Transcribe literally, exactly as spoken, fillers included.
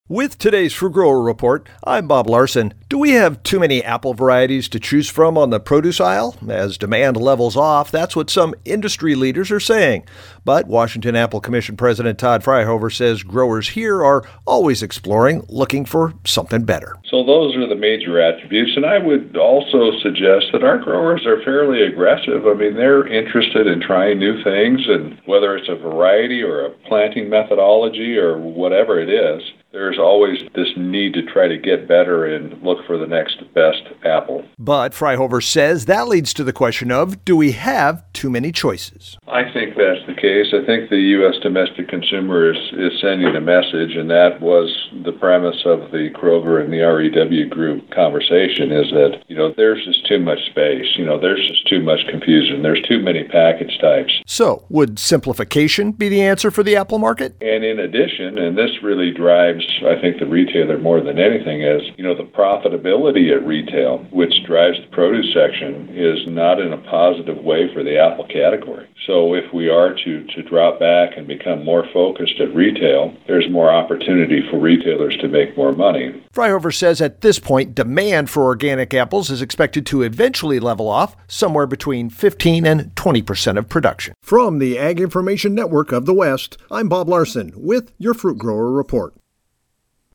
With today's Fruit Grower Report, I'm Bob Larson. Do we have too many apple varieties to choose from on the produce aisle? As demand levels off, that's what some industry leaders are saying. But Washington Apple Commission President Todd Fryhofer says growers here are always exploring, looking for something better. So those are the major attributes, and I would also suggest that our growers are fairly aggressive. I mean, they're interested in trying new things, and whether it's a variety or a planting methodology or whatever it is, there's always this need to try to get better and look for the next best apple. But Fryhofer says that leads to the question of, do we have too many choices? I think that's the case. I think the U S domestic consumer is, is sending a message, and that was the premise of the Kroger and the R E W group conversation, is that, you know, there's just too much space. You know, there's just too much confusion. There's too many package types. So, would simplification be the answer for the apple market? And in addition, and this really drives, I think, the retailer more than anything, is, you know, the profitability at retail, which drives the produce section, is not in a positive way for the apple category. So if we are to, to drop back and become more focused at retail, there's more opportunity for retailers to make more money. Fryhofer says at this point, demand for organic apples is expected to eventually level off somewhere between fifteen and twenty percent of production. From the Ag Information Network of the West, I'm Bob Larson with your Fruit Grower Report.